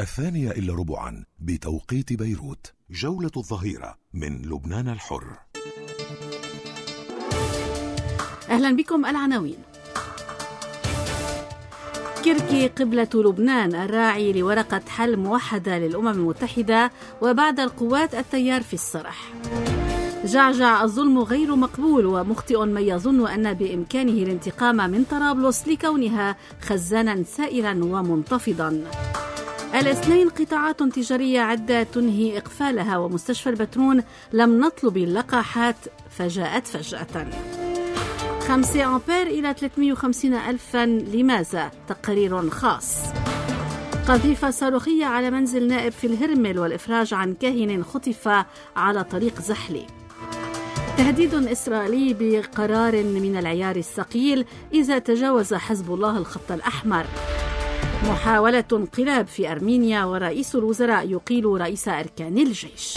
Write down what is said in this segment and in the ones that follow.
2:15 بتوقيت بيروت. جولة الظهيرة من لبنان الحر. أهلا بكم. العناوين: كركي قبلة لبنان، الراعي لورقة حل موحدة للأمم المتحدة، وبعد القوات التيار في السرح. جعجع: الظلم غير مقبول، ومخطئ من يظن أن بإمكانه الانتقام من طرابلس لكونها خزانا سائلا ومنتفضا. الاثنين قطاعات تجارية عدة تنهي إقفالها، ومستشفى البترون لم نطلب اللقاحات فجاءت فجأة. 5 أمبير إلى 350 ألفا، لماذا؟ تقرير خاص. قذيفة صاروخية على منزل نائب في الهرمل، والإفراج عن كاهن خطف على طريق زحلي. تهديد إسرائيلي بقرار من العيار الثقيل إذا تجاوز حزب الله الخط الأحمر. محاولة انقلاب في أرمينيا، ورئيس الوزراء يقيل رئيس أركان الجيش.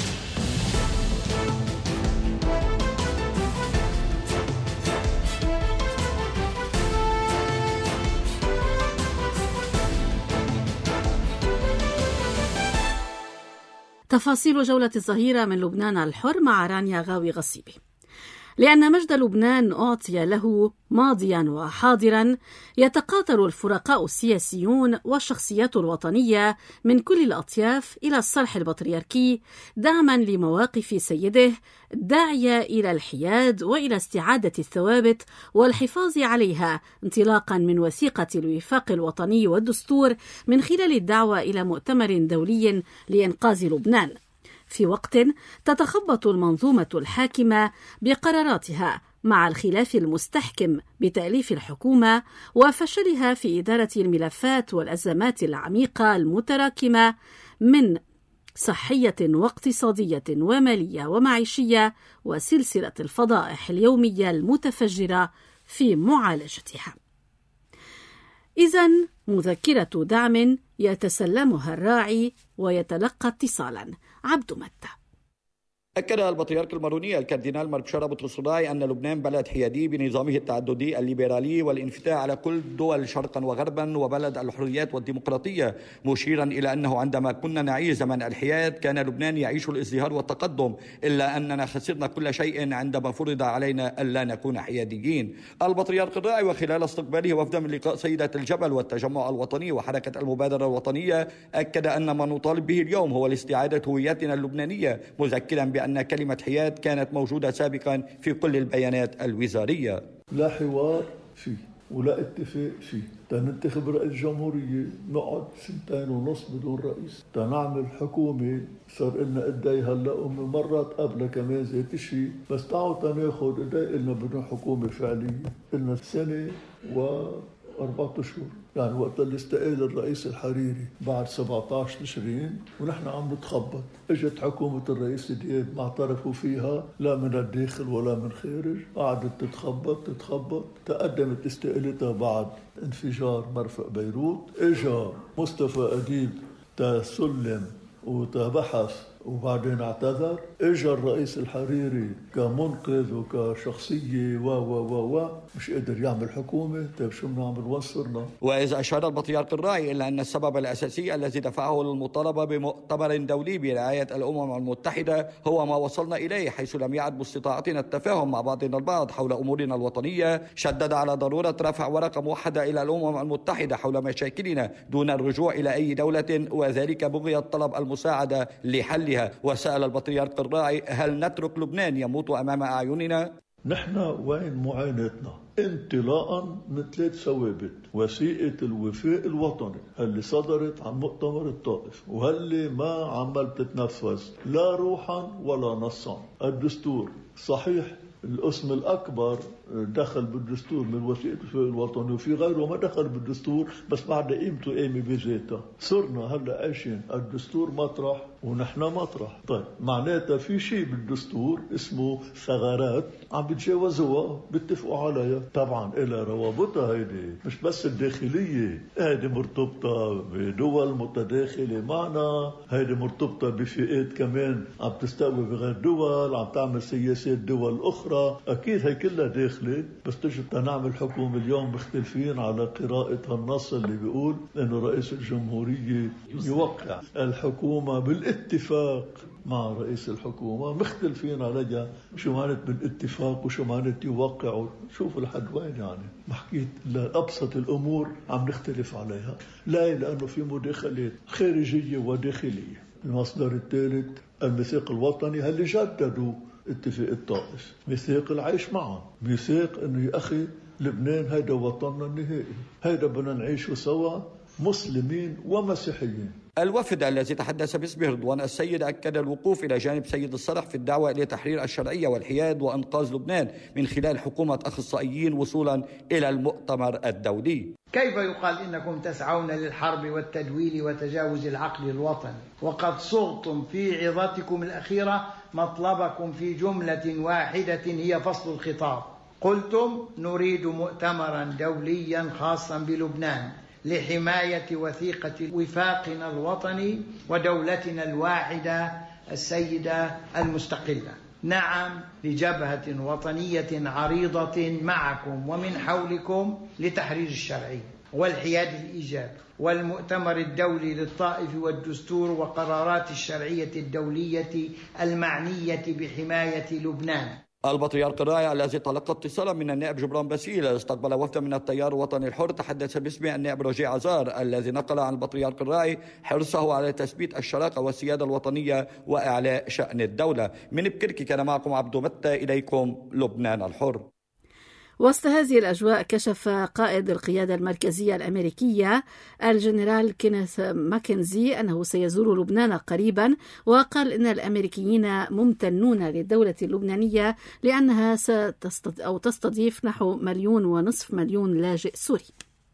تفاصيل جولة الظهيرة من لبنان الحر مع رانيا غاوي غصيبي. لأن مجد لبنان أعطي له ماضيا وحاضرا، يتقاطر الفرقاء السياسيون والشخصيات الوطنية من كل الأطياف إلى الصرح البطريركي دعما لمواقف سيده، داعية إلى الحياد وإلى استعادة الثوابت والحفاظ عليها، انطلاقا من وثيقة الوفاق الوطني والدستور، من خلال الدعوة إلى مؤتمر دولي لإنقاذ لبنان، في وقت تتخبط المنظومة الحاكمة بقراراتها مع الخلاف المستحكم بتأليف الحكومة وفشلها في إدارة الملفات والأزمات العميقة المتراكمة من صحية واقتصادية ومالية ومعيشية، وسلسلة الفضائح اليومية المتفجرة في معالجتها. إذن مذكرة دعم يتسلمها الراعي ويتلقى اتصالا. عبد متى. أكد البطريرك الماروني الكاردينال ماركشارا بطرس الراعي أن لبنان بلد حيادي بنظامه التعددي الليبرالي والانفتاح على كل دول شرقا وغربا، وبلد الحريات والديمقراطية، مشيرا إلى أنه عندما كنا نعيش زمن الحياد كان لبنان يعيش الازدهار والتقدم، إلا أننا خسرنا كل شيء عندما فرض علينا ألا نكون حياديين. البطريرك الراعي وخلال استقباله وفدا من لقاء سيدة الجبل والتجمع الوطني وحركة المبادرة الوطنية، أكد أن ما نطالب به اليوم هو الاستعادة هويتنا اللبنانية، مذكرا بأن كلمة حياد كانت موجودة سابقا في كل البيانات الوزارية. لا حوار فيه ولا اتفاق فيه. تننتخب رئيس جمهورية نقعد 2.5 سنين بدون رئيس. تنعمل حكومة صار لنا قدي هلا ومرات قبل كمان ذات الشيء، بس تعالوا تناخد قدي قلنا بدون حكومة فعلية، قلنا 1 و4 أشهر، يعني وقت اللي استقال الرئيس الحريري بعد 17 تشرين ونحن عم نتخبط. اجت حكومة الرئيس دياب ما اعترفوا فيها لا من الداخل ولا من خارج، قعدت تتخبط تقدمت استقالتها بعد انفجار مرفق بيروت. اجا مصطفى أديب تسلم وتبحث وبعدين اعتذر. اجا الرئيس الحريري كمنقذ وكشخصية مش قادر يعمل حكومة. طيب شو بنعمل؟ وصرنا. وإذا أشار البطريرك الراعي إلى أن السبب الأساسي الذي دفعه للمطالبة بمؤتمر دولي برعاية الأمم المتحدة هو ما وصلنا إليه، حيث لم يعد باستطاعتنا التفاهم مع بعضنا البعض حول أمورنا الوطنية. شدد على ضرورة رفع ورقة موحدة إلى الأمم المتحدة حول مشاكلنا دون الرجوع إلى أي دولة، وذلك بغية طلب المساعدة لحلها. وسأل البطريرك الراعي: هل نترك لبنان يموت أمام أعيننا؟ نحن وين معاناتنا؟ انطلاقا من 3 ثوابت: وثيقة الوفاق الوطني اللي صدرت عن مؤتمر الطائف وهاللي ما عمال تتنفذ لا روحا ولا نصا. الدستور صحيح القسم الأكبر دخل بالدستور من وثيقة الوفاق الوطني، وفي غيره ما دخل بالدستور بس بعد قيمته قيمة بذاتها. صرنا هلا عايشين الدستور مطرح ونحن مطرح. طيب معناتها في شيء بالدستور اسمه ثغرات عم بتجاوزوها بيتفقوا عليها. طبعا إلى روابطها، هيدي مش بس الداخلية، هيدي مرتبطة بدول متداخلة معنا، هيدي مرتبطة بفئات كمان عم تستقوي بغير دول، عم تعمل سياسات دول أخرى. الخطة، أكيد هي كلها داخلة. بس تجي نعمل حكومة اليوم مختلفين على قراءة النص اللي بيقول إنه رئيس الجمهورية يوقع الحكومة بالاتفاق مع رئيس الحكومة، مختلفين عليها شو معنت بالاتفاق وشو معنت يوقع. شوفوا لحد وين يعني حكيت لأبسط الأمور عم نختلف عليها. لا، لأنه في مداخلات خارجية وداخلية. المصدر الثالث الميثاق الوطني اللي جددوا اتفاق الطائف، ميثاق العيش معا، ميثاق انه يا اخي لبنان هيدا وطننا النهائي، هيدا بدنا نعيشوا سوا مسلمين ومسيحيين. الوفد الذي تحدث باسمه رضوان السيد أكد الوقوف إلى جانب سيد الصرح في الدعوة إلى تحرير الشرعية والحياد وإنقاذ لبنان من خلال حكومة أخصائيين وصولا إلى المؤتمر الدولي. كيف يقال إنكم تسعون للحرب والتدويل وتجاوز العقل الوطني وقد صغتم في عظاتكم الأخيرة مطلبكم في جملة واحدة هي فصل الخطاب؟ قلتم نريد مؤتمرا دوليا خاصا بلبنان لحماية وثيقة وفاقنا الوطني ودولتنا الواحدة السيدة المستقلة. نعم، لجبهة وطنية عريضة معكم ومن حولكم لتحرير الشرعية والحياد الإيجابي والمؤتمر الدولي للطائف والدستور وقرارات الشرعية الدولية المعنية بحماية لبنان. البطريرك الراعي الذي تلقى اتصالا من النائب جبران باسيل استقبل وفدا من التيار الوطني الحر تحدث باسمه النائب رجاء عزار الذي نقل عن البطريرك الراعي حرصه على تثبيت الشراكة والسيادة الوطنية وإعلاء شأن الدولة. من بكركي كان معكم عبدو متى، إليكم لبنان الحر. وسط هذه الأجواء كشف قائد القيادة المركزية الأمريكية الجنرال كينيث ماكنزي أنه سيزور لبنان قريبا، وقال إن الأمريكيين ممتنون للدولة اللبنانية لأنها تستضيف نحو 1.5 مليون لاجئ سوري.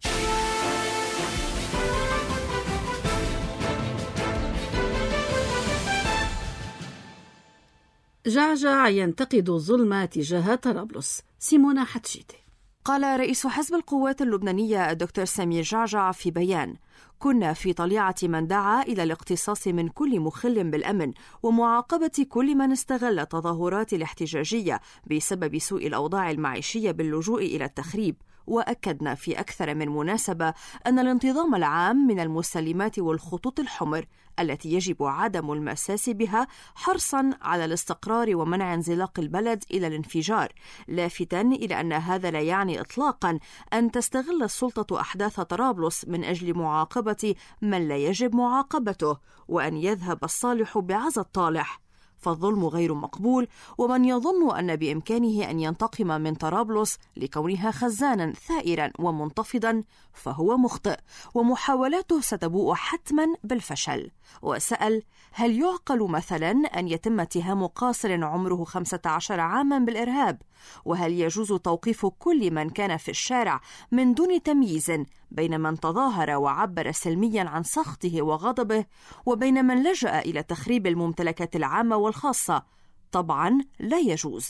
جعجع ينتقد الظلم تجاه طرابلس. سيمونا حتشيتي. قال رئيس حزب القوات اللبنانية الدكتور سمير جعجع في بيان: كنا في طليعة من دعا إلى الاقتصاص من كل مخل بالأمن ومعاقبة كل من استغل التظاهرات الاحتجاجية بسبب سوء الأوضاع المعيشية باللجوء إلى التخريب. وأكدنا في أكثر من مناسبة أن الانتظام العام من المسلمات والخطوط الحمر التي يجب عدم المساس بها حرصا على الاستقرار ومنع انزلاق البلد إلى الانفجار، لافتا إلى أن هذا لا يعني إطلاقا أن تستغل السلطة أحداث طرابلس من أجل معاقبة من لا يجب معاقبته، وأن يذهب الصالح بعزا الطالح، فالظلم غير مقبول. ومن يظن أن بإمكانه أن ينتقم من طرابلس لكونها خزانا ثائرا ومنتفضا فهو مخطئ، ومحاولاته ستبوء حتما بالفشل. وسأل: هل يعقل مثلا أن يتم اتهام قاصر عمره 15 عاما بالإرهاب؟ وهل يجوز توقيف كل من كان في الشارع من دون تمييز بين من تظاهر وعبر سلميا عن سخطه وغضبه وبين من لجأ إلى تخريب الممتلكات العامة والخاصة؟ طبعا لا يجوز.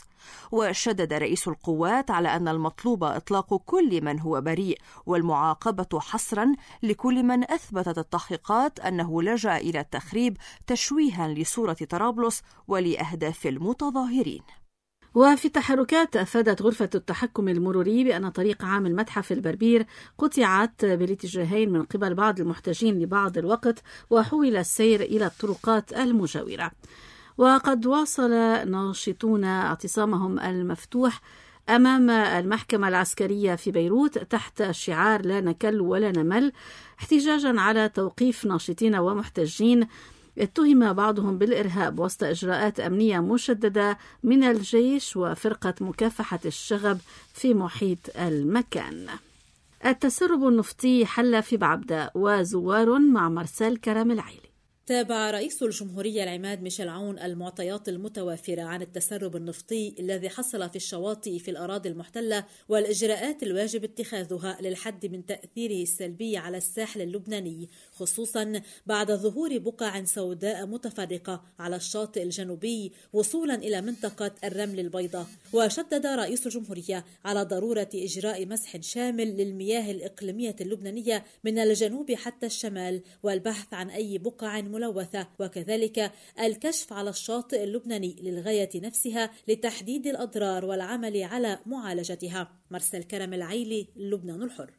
وشدد رئيس القوات على أن المطلوب إطلاق كل من هو بريء، والمعاقبة حصرا لكل من أثبتت التحقيقات أنه لجأ إلى التخريب تشويها لصورة طرابلس ولأهداف المتظاهرين. وفي التحركات أفادت غرفة التحكم المروري بأن طريق عام المتحف البربير قطعت بالاتجاهين من قبل بعض المحتجين لبعض الوقت، وحول السير إلى الطرقات المجاورة. وقد واصل ناشطون اعتصامهم المفتوح أمام المحكمة العسكرية في بيروت تحت شعار لا نكل ولا نمل، احتجاجا على توقيف ناشطين ومحتجين اتهم بعضهم بالإرهاب وسط إجراءات أمنية مشددة من الجيش وفرقة مكافحة الشغب في محيط المكان. التسرب النفطي حل في بعبدة وزوار مع مرسال كرم العيلي. تابع رئيس الجمهورية العماد ميشيل عون المعطيات المتوافرة عن التسرب النفطي الذي حصل في الشواطئ في الأراضي المحتلة والإجراءات الواجب اتخاذها للحد من تأثيره السلبي على الساحل اللبناني، خصوصا بعد ظهور بقع سوداء متفرقة على الشاطئ الجنوبي وصولا إلى منطقة الرمل البيضاء. وشدد رئيس الجمهورية على ضرورة إجراء مسح شامل للمياه الإقليمية اللبنانية من الجنوب حتى الشمال والبحث عن أي بقع الملوثة، وكذلك الكشف على الشاطئ اللبناني للغاية نفسها لتحديد الأضرار والعمل على معالجتها. مرسل كرم العيلي، لبنان الحر.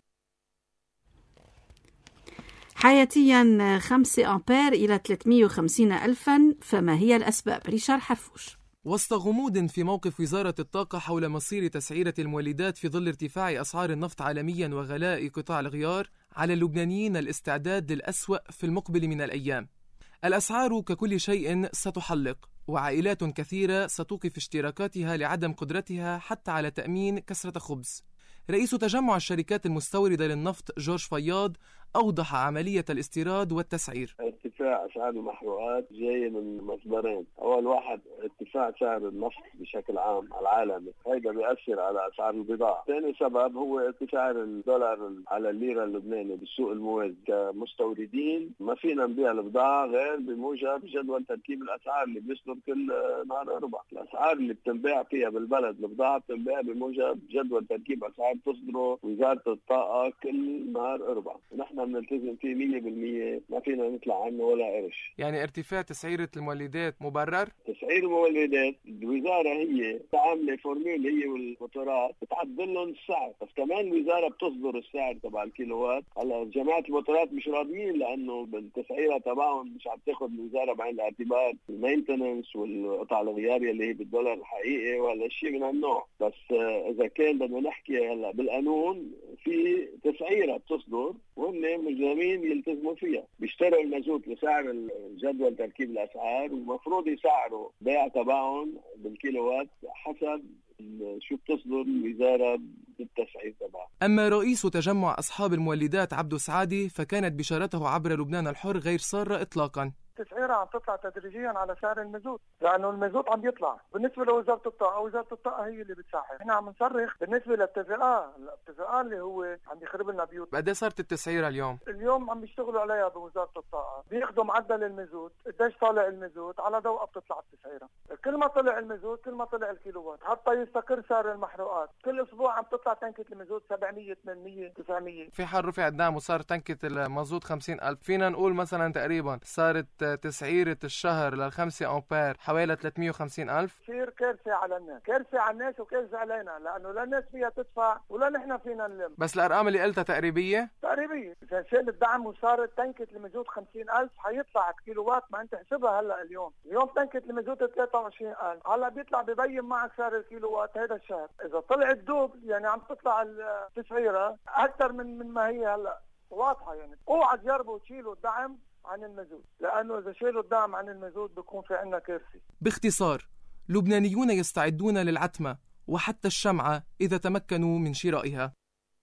حياتيا 5 أمبير إلى 350 ألفا، فما هي الأسباب؟ ريشار حرفوش. وسط غموض في موقف وزارة الطاقة حول مصير تسعيرة المولدات في ظل ارتفاع أسعار النفط عالميا وغلاء قطاع الغيار، على اللبنانيين الاستعداد للأسوأ في المقبل من الأيام. الأسعار ككل شيء ستحلق، وعائلات كثيرة ستوقف اشتراكاتها لعدم قدرتها حتى على تأمين كسرة خبز. رئيس تجمع الشركات المستوردة للنفط جورج فياض أوضح عملية الاستيراد والتسعير. ارتفاع أسعار المحروقات جاي من مصدرين. أول واحد ارتفاع سعر النفط بشكل عام العالمي، هذا بيأثر على أسعار البضاعة. ثاني سبب هو ارتفاع الدولار على الليرة اللبناني بالسوق الموازي. كمستوردين ما فينا نبيع البضاعة غير بموجب جدول تركيب الأسعار اللي بيصدر كل نهار أربعة. الأسعار اللي بتنباع فيها بالبلد البضاعة بتنباع بموجب جدول تركيب أسعار تصدره وزارة الطاقة كل نهار أربعة. نحن بنلتزم فيه 100%، ما فينا نطلع عنه ولا قرش. يعني ارتفاع تسعيرة المولدات مبرر؟ تسعير المولدات الوزارة هي عاملة فورميل هي والموتورات بتعدل لهم السعر، بس كمان الوزارة بتصدر السعر تبع الكيلوات. هلا جماعة الموتورات مش راضيين لأنه بالتسعيرة تبعهم مش عم تاخذ الوزارة بعين الاعتبار المينتننس والقطع الغيارية اللي هي بالدولار الحقيقي وهذا الشيء من هالنوع. بس إذا كان بدنا نحكي هلا بالقانون في تسعيرة بتصدر وهم ملزمين يلتزموا فيها. بيشتروا المازوت بسعر جدول تركيب الأسعار، ومفروض يسعروا بيع تبعهم بالكيلوات حسب شو بتصدر الوزارة بالتسعير تبعها. أما رئيس تجمع أصحاب المولدات عبدو سعادي فكانت بشارته عبر لبنان الحر غير سارة إطلاقا. التسعيرة عم تطلع تدريجيا على سعر المازوت، لأنه المازوت عم يطلع. بالنسبة لوزارة الطاقة، وزارة الطاقة هي اللي بتسعر. احنا عم نصرخ بالنسبة للاتفاقات اللي هو عم يخرب لنا بيوت. قد ايه صارت التسعيرة اليوم؟ اليوم عم بيشتغلوا عليها بوزارة الطاقة، بياخذوا معدل المازوت، قديش طالع المازوت، على ضوء بتطلع التسعيرة. كل ما طلع المازوت كل ما طلع الكيلوات، حتى يستقر سعر المحروقات. كل أسبوع عم تطلع تنكة المازوت 700 800 900. في حال رفع الدعم وصار تنكة المازوت 50,000، فينا نقول مثلا تقريبا صارت تسعيرة الشهر لل5 أمبير حوالي 350,000. كثير كارثة على الناس، كارثة على الناس وكارثة علينا، لأنه لا الناس فيها تدفع ولا نحن فينا نلم. بس الأرقام اللي قلتها تقريبية؟ إذا شال الدعم وصارت تنكة المازوت 50,000 حيطلع كيلوات. ما أنت حسبها هلا اليوم تنكة المازوت 23,000، هلا بيطلع ببين معك سعر الكيلوات هذا الشهر. إذا طلعت دوب يعني عم تطلع التسعيرة أكثر من ما هي هلا واضحة. يعني اوعى تجربوا تشيلوا الدعم عن المازوت، لأنه إذا شيلوا الدعم عن المازوت بيكون في عنا كارثة. باختصار، لبنانيون يستعدون للعتمة وحتى الشمعة إذا تمكنوا من شرائها.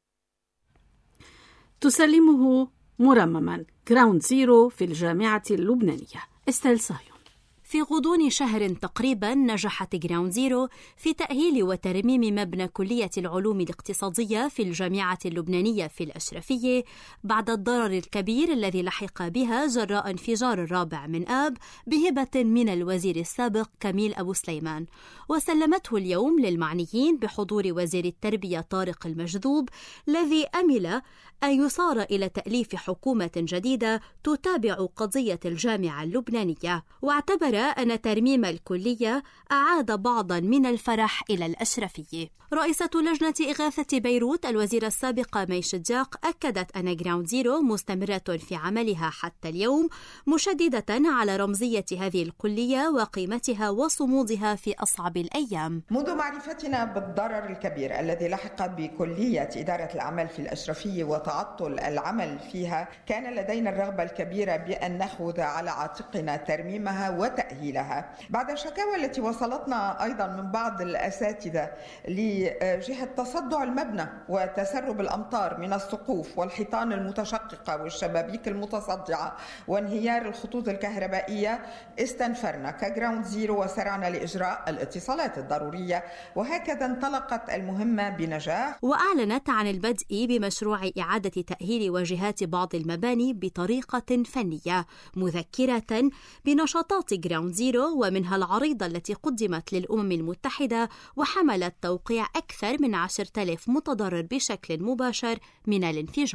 تسلمه مرمما جراوند زيرو في الجامعة اللبنانية. استيل صهيون. في غضون شهر تقريبا نجحت جراوند زيرو في تأهيل وترميم مبنى كلية العلوم الاقتصادية في الجامعة اللبنانية في الأشرفية بعد الضرر الكبير الذي لحق بها جراء انفجار الرابع من آب بهبة من الوزير السابق كميل أبو سليمان، وسلمته اليوم للمعنيين بحضور وزير التربية طارق المجذوب، الذي أمل أن يصار إلى تأليف حكومة جديدة تتابع قضية الجامعة اللبنانية. واعتبر أن ترميم الكلية أعاد بعضا من الفرح إلى الأشرفية. رئيسة لجنة إغاثة بيروت الوزيرة السابقة مي شجاق أكدت أن جراوند زيرو مستمرة في عملها حتى اليوم، مشددة على رمزية هذه الكلية وقيمتها وصمودها في أصعب الأيام. منذ معرفتنا بالضرر الكبير الذي لحق بكلية إدارة الأعمال في الأشرفية وتعطل العمل فيها، كان لدينا الرغبة الكبيرة بأن نأخذ على عاتقنا ترميمها وتأهيلها. بعد الشكاوى التي وصلتنا أيضا من بعض الأساتذة لجهة تصدع المبنى وتسرب الأمطار من السقوف والحيطان المتشققة والشبابيك المتصدعة وانهيار الخطوط الكهربائية، استنفرنا كجراوند زيرو وسرعنا لإجراء الاتصالات الضرورية، وهكذا انطلقت المهمة بنجاح. وأعلنت عن البدء بمشروع إعادة تأهيل واجهات بعض المباني بطريقة فنية، مذكرة بنشاطات جراوند زيرو ومنها العريضة التي قدمت للأمم المتحدة وحملت توقيع أكثر من 10,000 متضرر بشكل مباشر من الانفجار.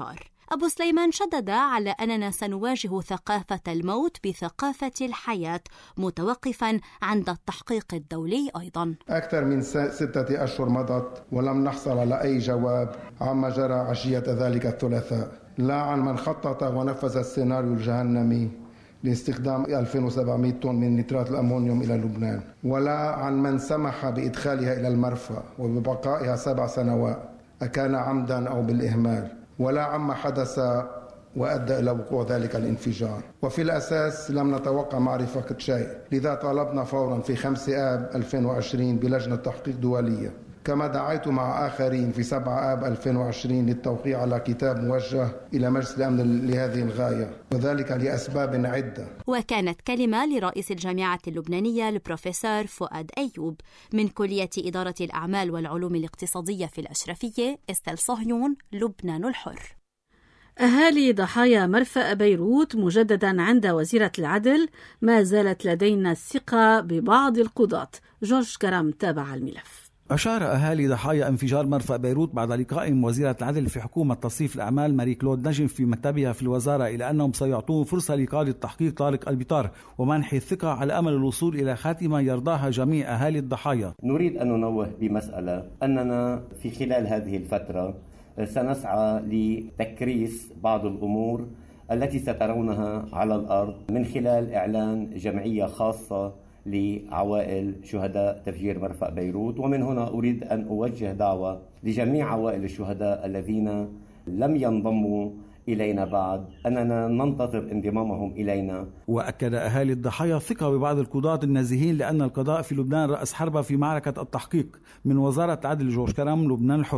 أبو سليمان شدد على أننا سنواجه ثقافة الموت بثقافة الحياة، متوقفا عند التحقيق الدولي أيضا. أكثر من 6 أشهر مضت ولم نحصل على أي جواب عما جرى عشية ذلك الثلاثاء، لا عن من خطط ونفذ السيناريو الجهنمي لاستخدام 2700 طن من نترات الأمونيوم إلى لبنان، ولا عن من سمح بإدخالها إلى المرفأ وببقائها 7 سنوات أكان عمدا أو بالإهمال، ولا عما حدث وأدى إلى وقوع ذلك الانفجار. وفي الأساس لم نتوقع معرفة شيء، لذا طالبنا فورا في 5 آب 2020 بلجنة تحقيق دولية، كما دعيت مع آخرين في 7 آب 2020 للتوقيع على كتاب موجه إلى مجلس الأمن لهذه الغاية، وذلك لأسباب عدة. وكانت كلمة لرئيس الجامعة اللبنانية البروفيسور فؤاد أيوب من كلية إدارة الأعمال والعلوم الاقتصادية في الأشرفية، استيل صهيون، لبنان الحر. أهالي ضحايا مرفأ بيروت مجددا عند وزيرة العدل: ما زالت لدينا الثقة ببعض القضاة. جورج كرم تابع الملف. أشار أهالي ضحايا انفجار مرفأ بيروت بعد لقائهم وزيرة العدل في حكومة تصريف الأعمال ماري كلود نجم في مكتبها في الوزارة إلى أنهم سيعطون فرصة لقاضي التحقيق طارق البطار ومنح الثقة على أمل الوصول إلى خاتمة يرضاها جميع أهالي الضحايا. نريد أن ننوه بمسألة أننا في خلال هذه الفترة سنسعى لتكريس بعض الأمور التي سترونها على الأرض من خلال إعلان جمعية خاصة لعوائل شهداء تفجير مرفأ بيروت. ومن هنا أريد أن أوجه دعوة لجميع عوائل الشهداء الذين لم ينضموا إلينا بعد أننا ننتظر انضمامهم إلينا. وأكد أهالي الضحايا ثقة ببعض القضاة النازحين لأن القضاء في لبنان رأس حربة في معركة التحقيق. من وزارة العدل جورج كرم، لبنان الحر.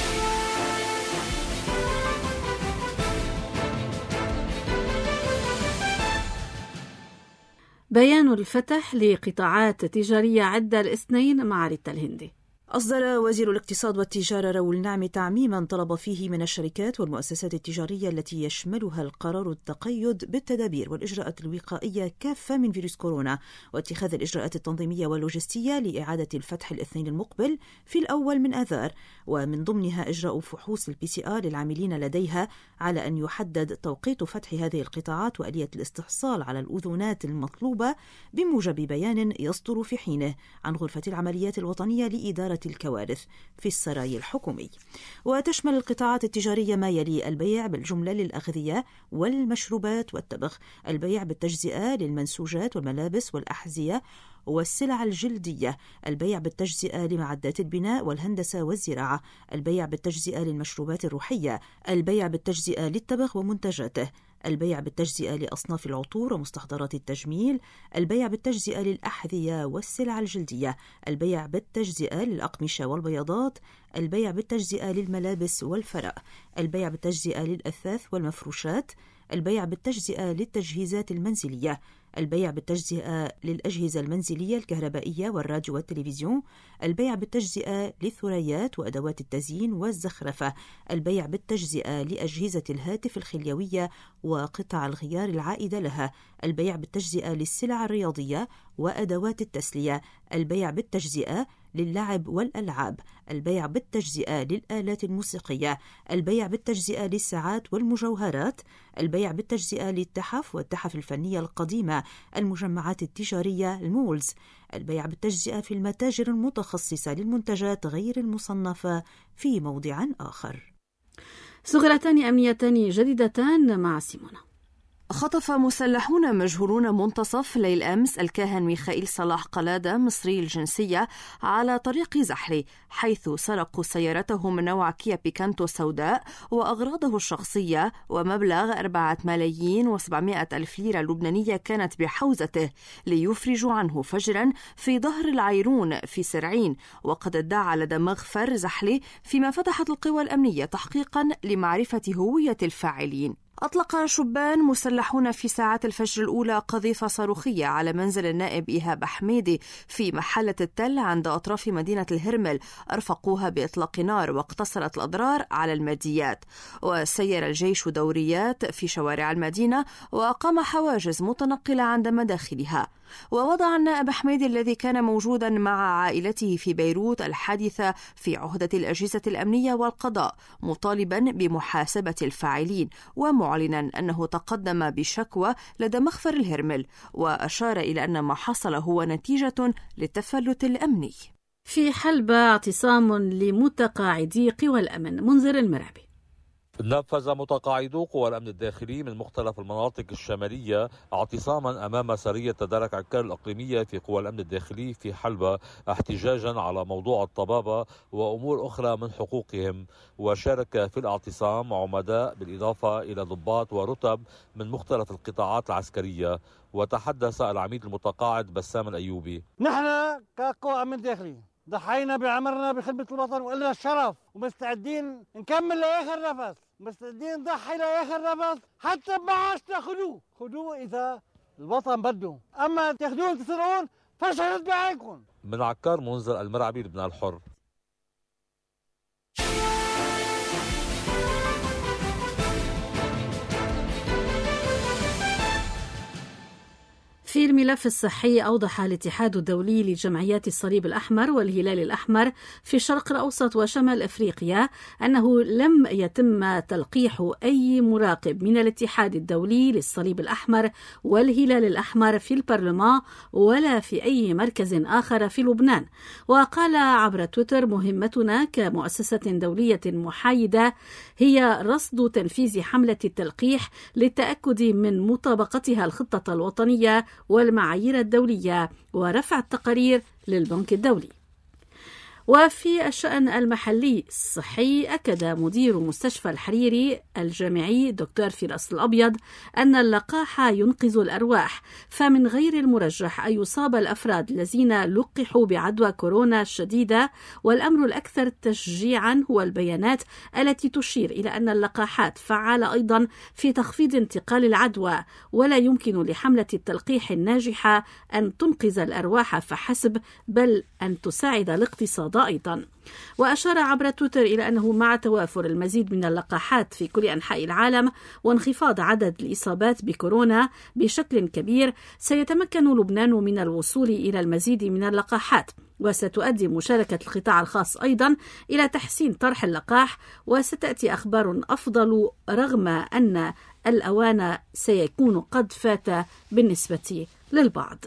بيان الفتح لقطاعات تجارية عدة الاثنين مع ريتا الهندي. أصدر وزير الاقتصاد والتجارة راؤول نعمي تعميما طلب فيه من الشركات والمؤسسات التجارية التي يشملها القرار التقيد بالتدابير والإجراءات الوقائية كافة من فيروس كورونا، واتخاذ الإجراءات التنظيمية واللوجستية لإعادة الفتح الاثنين المقبل في الأول من آذار، ومن ضمنها إجراء فحوص الPCR للعاملين لديها، على أن يحدد توقيت فتح هذه القطاعات وآلية الاستحصال على الأذونات المطلوبة بموجب بيان يصدر في حينه عن غرفة العمليات الوطنية لإدارة الكوارث في السراي الحكومي. وتشمل القطاعات التجارية ما يلي: البيع بالجملة للأغذية والمشروبات والتبغ، البيع بالتجزئة للمنسوجات والملابس والأحذية والسلع الجلدية، البيع بالتجزئة لمعدات البناء والهندسة والزراعة، البيع بالتجزئة للمشروبات الروحية، البيع بالتجزئة للتبغ ومنتجاته، البيع بالتجزئة لأصناف العطور ومستحضرات التجميل، البيع بالتجزئة للأحذية والسلع الجلدية، البيع بالتجزئة للأقمشة والبياضات، البيع بالتجزئة للملابس والفرق، البيع بالتجزئة للأثاث والمفروشات، البيع بالتجزئة للتجهيزات المنزلية، البيع بالتجزئة للأجهزة المنزلية الكهربائية والراديو والتلفزيون، البيع بالتجزئة للثريات وأدوات التزيين والزخرفة، البيع بالتجزئة لأجهزة الهاتف الخليوية وقطع الغيار العائدة لها، البيع بالتجزئة للسلع الرياضية وأدوات التسلية، البيع بالتجزئة للعب والألعاب، البيع بالتجزئة للآلات الموسيقية، البيع بالتجزئة للساعات والمجوهرات، البيع بالتجزئة للتحف والتحف الفنية القديمة، المجمعات التجارية المولز، البيع بالتجزئة في المتاجر المتخصصة للمنتجات غير المصنفة في موضع آخر. صغرتان أمنيتان جديدتان مع سيمونا. خطف مسلحون مجهولون منتصف ليل أمس الكاهن ميخائيل صلاح قلادة مصري الجنسية على طريق زحلي، حيث سرقوا سيارته من نوع كيا بيكانتو سوداء وأغراضه الشخصية ومبلغ 4,700,000 ليرة لبنانية كانت بحوزته، ليفرجوا عنه فجرا في ظهر العيرون في سرعين، وقد ادعى لدى مغفر زحلي، فيما فتحت القوى الأمنية تحقيقا لمعرفة هوية الفاعلين. أطلق شبان مسلحون في ساعات الفجر الأولى قذيفة صاروخية على منزل النائب إيهاب حميدي في محلة التل عند أطراف مدينة الهرمل، أرفقوها بإطلاق نار واقتصرت الأضرار على الماديات. وسير الجيش دوريات في شوارع المدينة وأقام حواجز متنقلة عند مداخلها. ووضع النائب حميدي الذي كان موجودا مع عائلته في بيروت الحادث في عهدة الأجهزة الأمنية والقضاء، مطالبا بمحاسبة الفاعلين ومعلنا أنه تقدم بشكوى لدى مخفر الهرمل، وأشار إلى أن ما حصل هو نتيجة للتفلت الأمني. في حلب اعتصام لمتقاعدي قوى الأمن. منذر المرعبي. نفذ متقاعدو قوى الأمن الداخلي من مختلف المناطق الشمالية اعتصاما أمام سرية تدارك عكار الأقليمية في قوى الأمن الداخلي في حلب، احتجاجا على موضوع الطبابة وأمور أخرى من حقوقهم. وشارك في الاعتصام عمداء بالإضافة إلى ضباط ورتب من مختلف القطاعات العسكرية. وتحدث العميد المتقاعد بسام الأيوبي: نحن كقوى أمن داخلي ضحينا بعمرنا بخدمة الوطن وإلنا الشرف، ومستعدين نكمل لآخر نفس، مستعدين نضحي لآخر نفس، حتى بمعاشنا خذوه إذا الوطن بده، أما تاخذون تسرقون فشلت بعينكم. من عكار منذر المرعبي، لبنان الحر. في الملف الصحي، أوضح الاتحاد الدولي لجمعيات الصليب الأحمر والهلال الأحمر في الشرق الأوسط وشمال أفريقيا أنه لم يتم تلقيح أي مراقب من الاتحاد الدولي للصليب الأحمر والهلال الأحمر في البرلمان ولا في أي مركز آخر في لبنان. وقال عبر تويتر: مهمتنا كمؤسسة دولية محايدة هي رصد تنفيذ حملة التلقيح للتأكد من مطابقتها الخطة الوطنية والمعايير الدولية ورفع التقارير للبنك الدولي. وفي الشأن المحلي الصحي، أكد مدير مستشفى الحريري الجامعي دكتور فراس الأبيض أن اللقاح ينقذ الأرواح، فمن غير المرجح أن يصاب الأفراد الذين لقحوا بعدوى كورونا الشديدة، والأمر الأكثر تشجيعا هو البيانات التي تشير إلى أن اللقاحات فعالة أيضا في تخفيض انتقال العدوى، ولا يمكن لحملة التلقيح الناجحة أن تنقذ الأرواح فحسب، بل أن تساعد الاقتصاد أيضا. وأشار عبر تويتر إلى أنه مع توافر المزيد من اللقاحات في كل أنحاء العالم وانخفاض عدد الإصابات بكورونا بشكل كبير، سيتمكن لبنان من الوصول إلى المزيد من اللقاحات، وستؤدي مشاركة القطاع الخاص أيضا إلى تحسين طرح اللقاح، وستأتي أخبار أفضل رغم أن الأوان سيكون قد فات بالنسبة للبعض.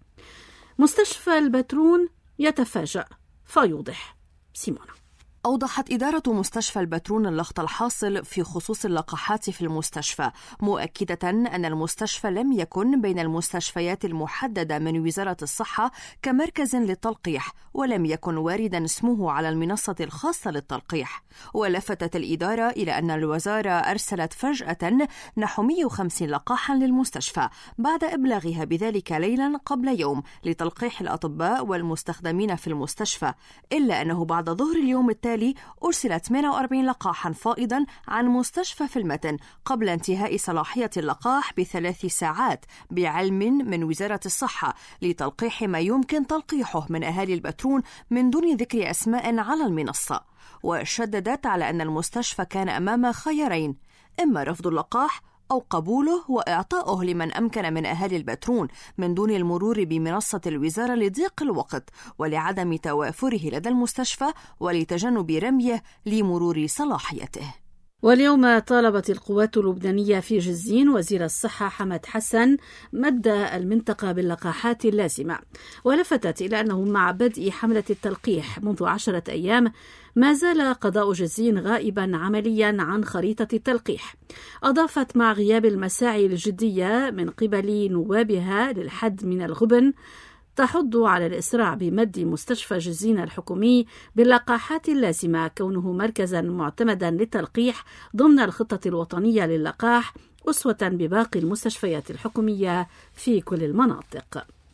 مستشفى البترون يتفاجأ فيوضح. سيمونا. أوضحت إدارة مستشفى البترون اللغط الحاصل في خصوص اللقاحات في المستشفى، مؤكدة أن المستشفى لم يكن بين المستشفيات المحددة من وزارة الصحة كمركز للتلقيح، ولم يكن واردا اسمه على المنصة الخاصة للتلقيح. ولفتت الإدارة إلى أن الوزارة أرسلت فجأة نحو 150 لقاحا للمستشفى بعد إبلاغها بذلك ليلا قبل يوم لتلقيح الأطباء والمستخدمين في المستشفى، إلا أنه بعد ظهر اليوم التالي أرسلت 48 لقاحا فائضا عن مستشفى في المتن قبل انتهاء صلاحية اللقاح ب3 ساعات، بعلم من وزارة الصحة، لتلقيح ما يمكن تلقيحه من أهالي البترون من دون ذكر أسماء على المنصة. وشددت على أن المستشفى كان أمام خيارين: إما رفض اللقاح أو قبوله وإعطائه لمن أمكن من أهالي البترون من دون المرور بمنصة الوزارة لضيق الوقت ولعدم توافره لدى المستشفى ولتجنب رميه لمرور صلاحيته. واليوم طالبت القوات اللبنانية في جزين وزير الصحة حمد حسن مد المنطقة باللقاحات اللازمة، ولفتت إلى أنه مع بدء حملة التلقيح منذ 10 أيام ما زال قضاء جزين غائبا عمليا عن خريطة التلقيح. أضافت: مع غياب المساعي الجدية من قبل نوابها للحد من الغبن، تحض على الإسراع بمد مستشفى جزين الحكومي باللقاحات اللازمة، كونه مركزا معتمدا للتلقيح ضمن الخطة الوطنية للقاح، أسوة بباقي المستشفيات الحكومية في كل المناطق.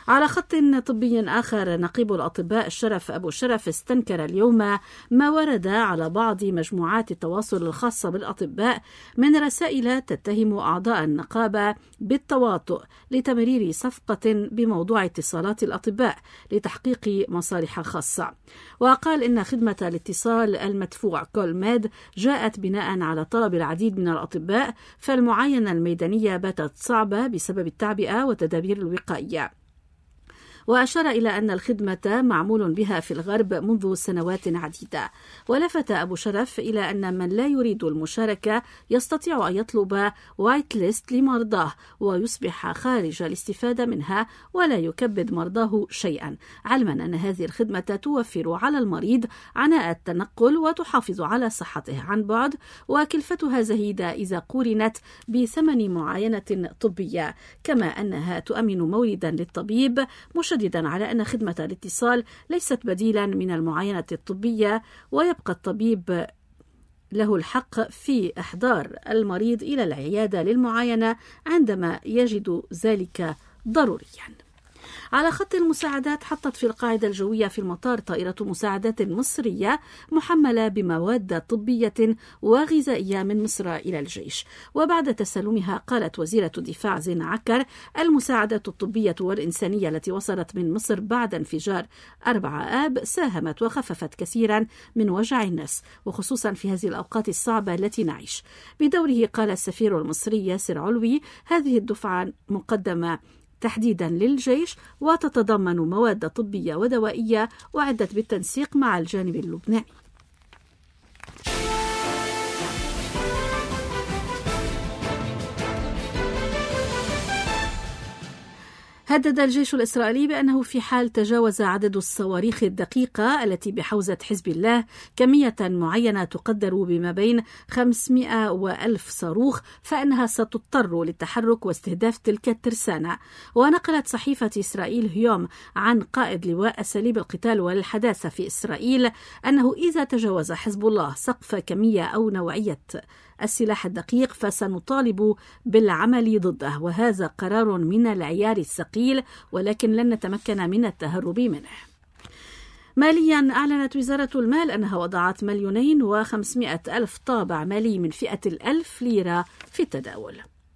على خط طبي آخر، نقيب الأطباء شرف أبو شرف استنكر اليوم ما ورد على بعض مجموعات التواصل الخاصة بالأطباء من رسائل تتهم أعضاء النقابة بالتواطؤ لتمرير صفقة بموضوع اتصالات الأطباء لتحقيق مصالح خاصة. وقال إن خدمة الاتصال المدفوع كول ميد جاءت بناء على طلب العديد من الأطباء، فالمعاينة الميدانية باتت صعبة بسبب التعبئة والتدابير الوقائية. وأشار إلى أن الخدمة معمول بها في الغرب منذ سنوات عديدة. ولفت أبو شرف إلى أن من لا يريد المشاركة يستطيع أن يطلب وايت ليست لمرضاه ويصبح خارج الاستفادة منها ولا يكبد مرضاه شيئا، علما أن هذه الخدمة توفر على المريض عناء التنقل وتحافظ على صحته عن بعد، وكلفتها زهيدة إذا قورنت بثمن معاينة طبية، كما أنها تؤمن موردا للطبيب، مشددا على أن خدمة الاتصال ليست بديلا من المعاينة الطبية، ويبقى الطبيب له الحق في إحضار المريض إلى العيادة للمعاينة عندما يجد ذلك ضروريا. على خط المساعدات، حطت في القاعدة الجوية في المطار طائرة مساعدات مصرية محملة بمواد طبية وغذائية من مصر إلى الجيش. وبعد تسلمها قالت وزيرة الدفاع زين عكر: المساعدات الطبية والإنسانية التي وصلت من مصر بعد انفجار 4 آب ساهمت وخففت كثيرا من وجع الناس، وخصوصا في هذه الأوقات الصعبة التي نعيش. بدوره قال السفير المصري ياسر علوي: هذه الدفعة مقدمة تحديدا للجيش وتتضمن مواد طبية ودوائية وعدت بالتنسيق مع الجانب اللبناني. هدد الجيش الإسرائيلي بأنه في حال تجاوز عدد الصواريخ الدقيقة التي بحوزة حزب الله كمية معينة تقدر بما بين 500 و1000 صاروخ، فإنها ستضطر للتحرك واستهداف تلك الترسانة. ونقلت صحيفة إسرائيل هيوم عن قائد لواء أساليب القتال والحداثة في إسرائيل أنه إذا تجاوز حزب الله سقف كمية أو نوعية السلاح الدقيق فسنطالب بالعمل ضده، وهذا قرار من العيار الثقيل ولكن لن نتمكن من التهرب منه. ماليا، أعلنت وزارة المال أنها وضعت 2,500,000 طابع مالي من فئة 1,000 ليرة في التداول.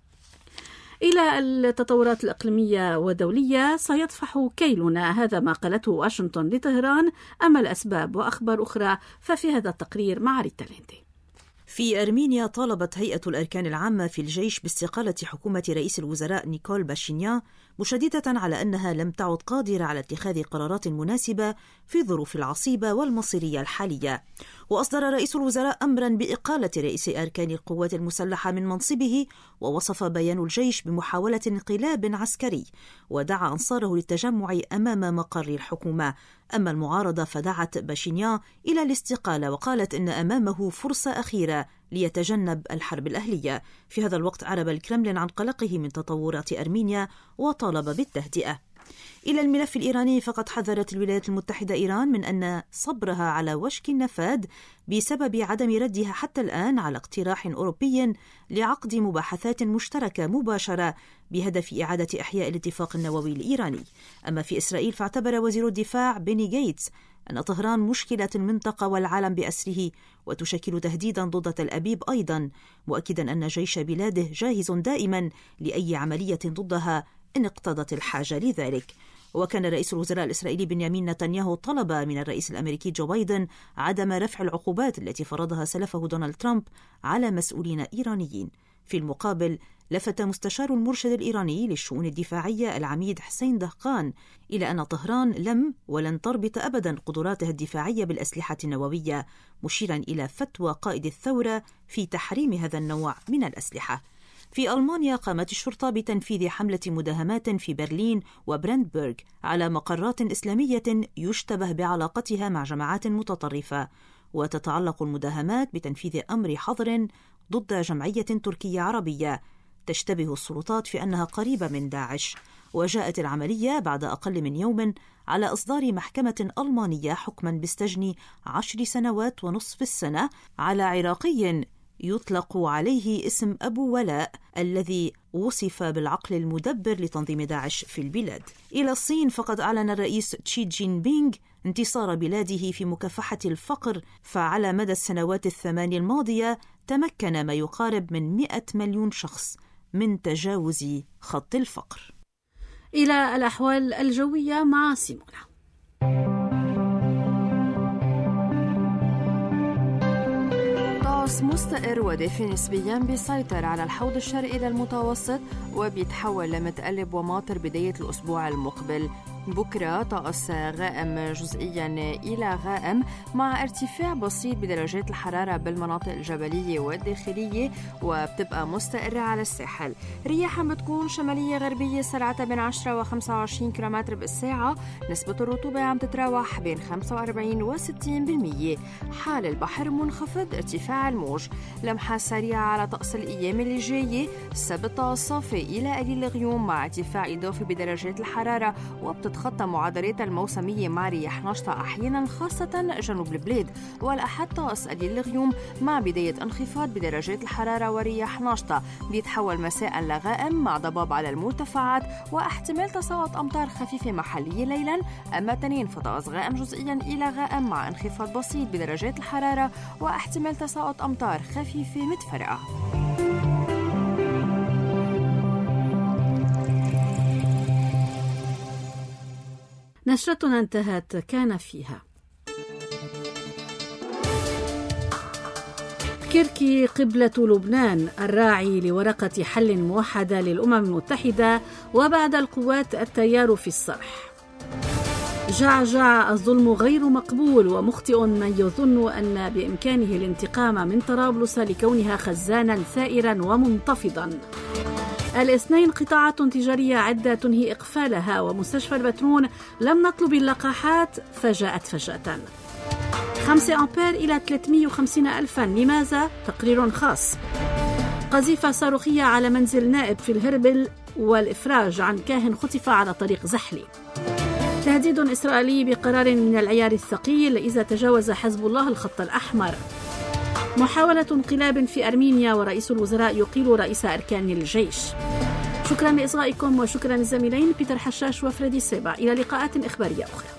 إلى التطورات الإقليمية والدولية، سيطفح كيلنا، هذا ما قالته واشنطن لطهران. أما الأسباب وأخبار أخرى ففي هذا التقرير مع ريتا ليندي. في أرمينيا، طالبت هيئة الأركان العامة في الجيش باستقالة حكومة رئيس الوزراء نيكول باشينيان، مشددة على أنها لم تعد قادرة على اتخاذ قرارات مناسبة في الظروف العصيبة والمصيرية الحالية. وأصدر رئيس الوزراء أمرا بإقالة رئيس أركان القوات المسلحة من منصبه، ووصف بيان الجيش بمحاولة انقلاب عسكري، ودعا أنصاره للتجمع أمام مقر الحكومة. أما المعارضة فدعت باشينيان إلى الاستقالة، وقالت إن أمامه فرصة أخيرة ليتجنب الحرب الأهلية. في هذا الوقت أعرب الكرملين عن قلقه من تطورات أرمينيا وطالب بالتهدئة. إلى الملف الإيراني، فقد حذرت الولايات المتحدة إيران من أن صبرها على وشك النفاذ بسبب عدم ردها حتى الآن على اقتراح أوروبي لعقد مباحثات مشتركة مباشرة بهدف إعادة إحياء الاتفاق النووي الإيراني. أما في إسرائيل، فاعتبر وزير الدفاع بيني غيتس أن طهران مشكلة المنطقة والعالم بأسره، وتشكل تهديدا ضد تل أبيب أيضا، مؤكدا أن جيش بلاده جاهز دائما لأي عملية ضدها إن اقتضت الحاجة لذلك. وكان رئيس الوزراء الإسرائيلي بنيامين نتنياهو طلب من الرئيس الأمريكي جو بايدن عدم رفع العقوبات التي فرضها سلفه دونالد ترامب على مسؤولين إيرانيين. في المقابل، لفت مستشار المرشد الإيراني للشؤون الدفاعية العميد حسين دهقان إلى أن طهران لم ولن تربط أبدا قدراتها الدفاعية بالأسلحة النووية، مشيرا إلى فتوى قائد الثورة في تحريم هذا النوع من الأسلحة. في ألمانيا، قامت الشرطة بتنفيذ حملة مداهمات في برلين وبراندبورغ على مقرات إسلامية يشتبه بعلاقتها مع جماعات متطرفة، وتتعلق المداهمات بتنفيذ أمر حظر ضد جمعية تركية عربية تشتبه السلطات في أنها قريبة من داعش. وجاءت العملية بعد أقل من يوم على إصدار محكمة ألمانية حكما بالسجن 10 سنوات ونصف السنة على عراقي يطلق عليه اسم أبو ولاء الذي وصف بالعقل المدبر لتنظيم داعش في البلاد. إلى الصين، فقد أعلن الرئيس تشي جين بينغ انتصار بلاده في مكافحة الفقر، فعلى مدى السنوات 8 الماضية تمكن ما يقارب من 100 مليون شخص من تجاوز خط الفقر. إلى الأحوال الجوية مع سيمونا. طقس مستقر ودافئ نسبيا بيسيطر على الحوض الشرقي للمتوسط وبيتحول لمتقلب وماطر بداية الأسبوع المقبل. بكرة طقس غائم جزئيا إلى غائم مع ارتفاع بسيط بدرجات الحرارة بالمناطق الجبلية والداخلية، وبتبقى مستقرة على الساحل. رياح بتكون شمالية غربية سرعتها بين 10 و 25 كيلومتر بالساعة. نسبة الرطوبة عم تتراوح بين 45 و 60%. حال البحر منخفض، ارتفاع الموج. لمحة سريعة على طقس الأيام اللي جاية. السبت صافي إلى قليل الغيوم مع ارتفاع إضافي بدرجات الحرارة، وبتتخطى معدلات الموسمية مع رياح نشطة أحيانا خاصة جنوب البلاد. والأحد طقس قليل الغيوم مع بداية انخفاض بدرجات الحرارة ورياح نشطة، بيتحول مساء لغائم مع ضباب على المرتفعات واحتمال تساقط أمطار خفيفة محلية ليلا. أما تنين فطقس غائم جزئيا إلى غائم مع انخفاض بسيط بدرجات الحرارة واحتمال تساقط أمطار خفيفة متفرقة. نشرتنا انتهت، كان فيها: كركي قبلة لبنان، الراعي لورقة حل موحدة للأمم المتحدة وبعد القوات التيار في الصرح. جعجع، الظلم غير مقبول ومخطئ من يظن أن بإمكانه الانتقام من طرابلس لكونها خزانا ثائرا ومنتفضا. الاثنين قطاعات تجارية عدة تنهي إقفالها، ومستشفى البترون لم نطلب اللقاحات فجاءت فجأة. 5 أمبير إلى 350 ألفا، لماذا؟ تقرير خاص. قذيفة صاروخية على منزل نائب في الهربل، والإفراج عن كاهن خطف على طريق زحلي. تهديد إسرائيلي بقرار من العيار الثقيل إذا تجاوز حزب الله الخط الأحمر. محاولة انقلاب في أرمينيا ورئيس الوزراء يقيل رئيس أركان الجيش. شكرا لإصغائكم، وشكرا للزميلين بيتر حشاش وفريدي سيبا. إلى لقاءات إخبارية أخرى.